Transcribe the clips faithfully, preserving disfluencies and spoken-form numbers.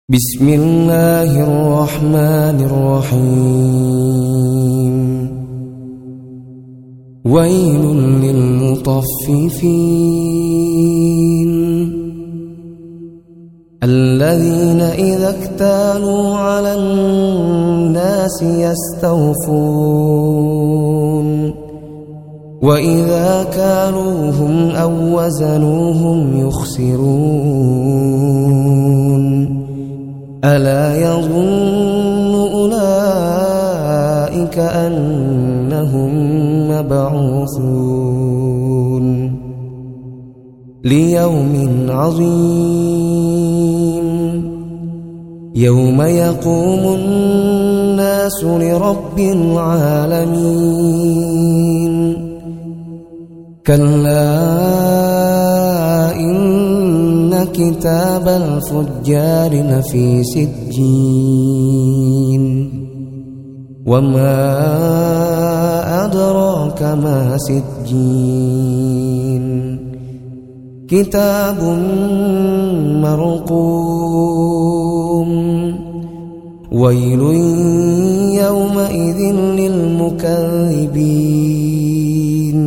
بسم الله الرحمن الرحيم ويل للمطففين الذين إذا اكتالوا على الناس يستوفون وإذا كالوهم أو وزنوهم يخسرون ألا يظن أولئك أنهم مبعوثون ليوم عظيم يوم يقوم الناس لرب العالمين كلا إن كتاب الفجار لفي سجين وما أدراك ما سجين كتاب مرقوم ويل يومئذ للمكذبين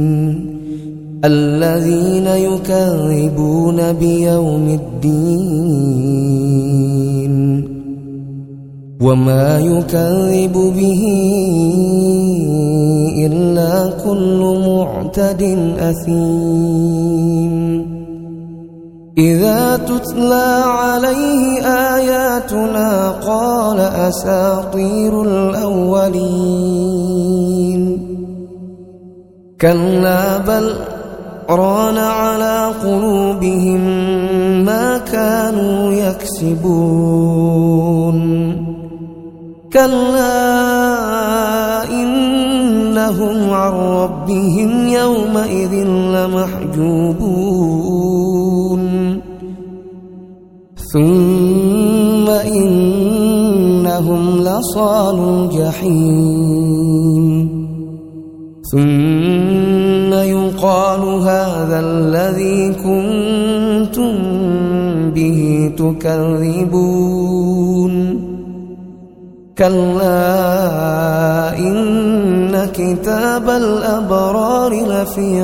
الذين يكذبون بيوم الدين وما يكذب به إلا كل معتد أثيم إذا تتلى عليه آياتنا قال أساطير الأولين كلا بل ران على قلوبهم ما كانوا يكسبون كلا إنهم عن ربهم يومئذ لمحجوبون ثم إنهم لصالو الجحيم ثم يقال هذا الذي كنتم به تكذبون كلا إن كتاب الأبرار لفي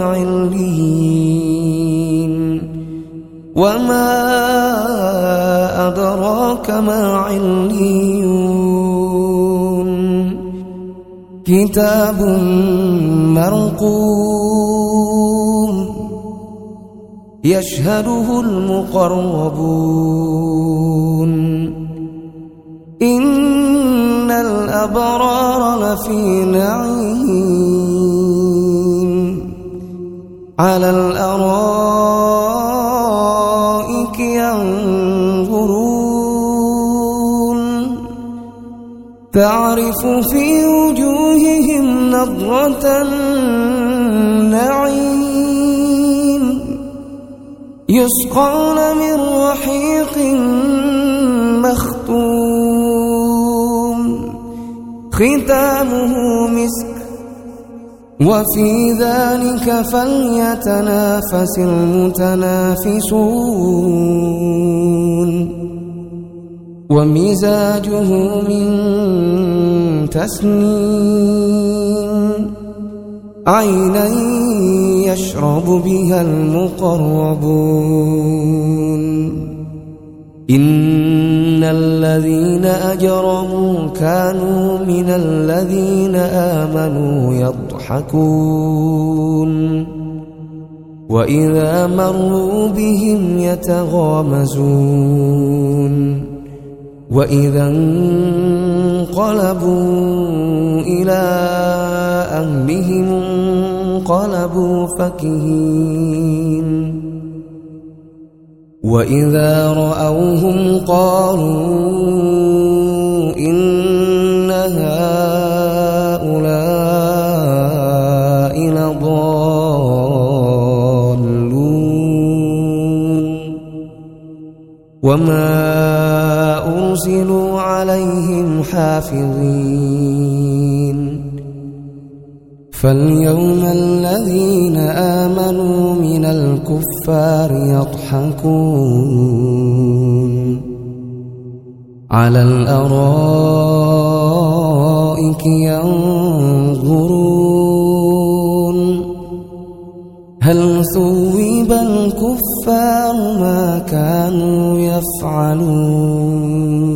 عليين وما أدراك ما عليون كتاب مرقوم يشهده المقربون إن الأبرار لفي نعيم على الأرائك ينظرون تعرف في وجوههم نضرة النعيم يسقون من رحيق مختوم ختامه مسك وفي ذلك فليتنافس المتنافسون ومزاجه من تسنيم عينا يشرب بها المقربون إن الذين أجرموا كانوا من الذين آمنوا يضحكون وإذا مروا بهم يتغامزون وإذا انقلبوا إلى أهلهم انقلبوا فكهين وإذا رأوهم قالوا إن هؤلاء لضالون وما أرسلوا عليهم حافظين فاليوم الذين آمنوا من الكفار يضحكون على الأرائك ينظرون هل ثوب الكفار ما كانوا يفعلون